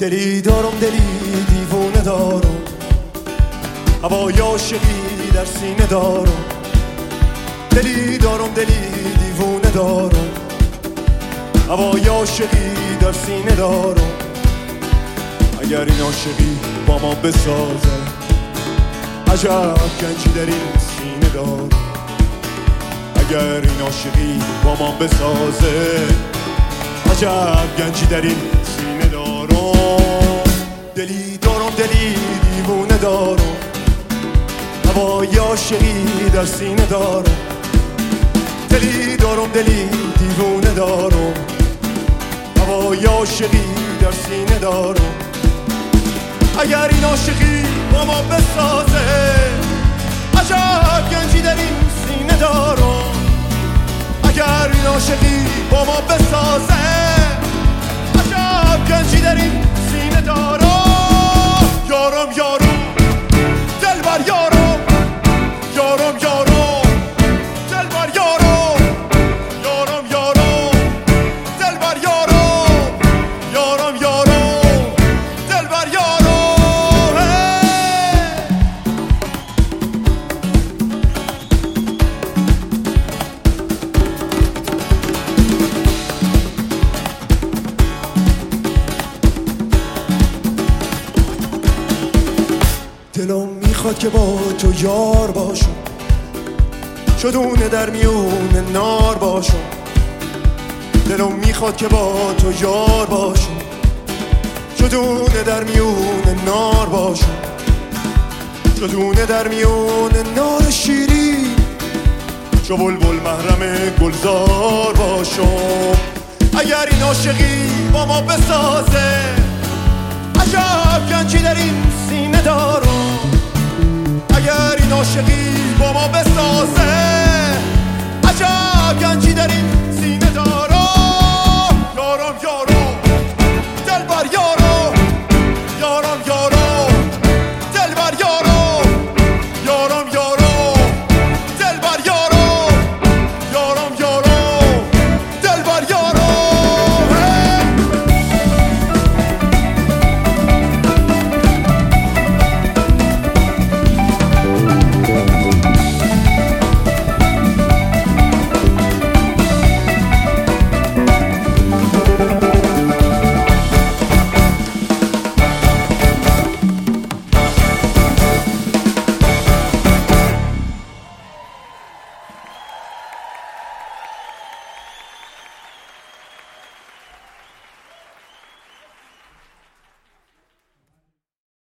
دلی دارم دلی دیوونه دارم، هوای عاشقی در سینه دارم. دلی دارم دلی دیوونه دارم، هوای عاشقی در سینه دارم. اگر این عاشقی با ما بسازه، عجب گنجی در این سینه دارم. اگر این عاشقی با ما بسازه، عجب گنجی در این سینه دارم. دلی دارم دلی دیوونه دارم، هوای عاشقی در سینه دارم. دلی دارم دلی دیوونه دارم، هوای عاشقی در سینه دارم. اگر این عاشقی با ما بسازه، عجب گنجی در این سینه دارم. اگر این عاشقی با ما بسازه، عجب گنجی در این سینه دارم. یارم یارم دلبر یارم، یارم یارم دلبر یارم، یارم یارم دلبر یارم، یارم یارم دلبر یارم. دلم میخواد که با تو یار باشم، شدونه در میون نار باشم. دلم میخواد که با تو یار باشم، شدونه در میون نار باشم. شدونه در میون نار شیرین، چو بلبل محرم گلزار باشم. اگر این عاشقی با ما بسازه، عجب گنجی در این سینه دارم. اگر این عاشقی با ما بسازه، عجب گنجی در این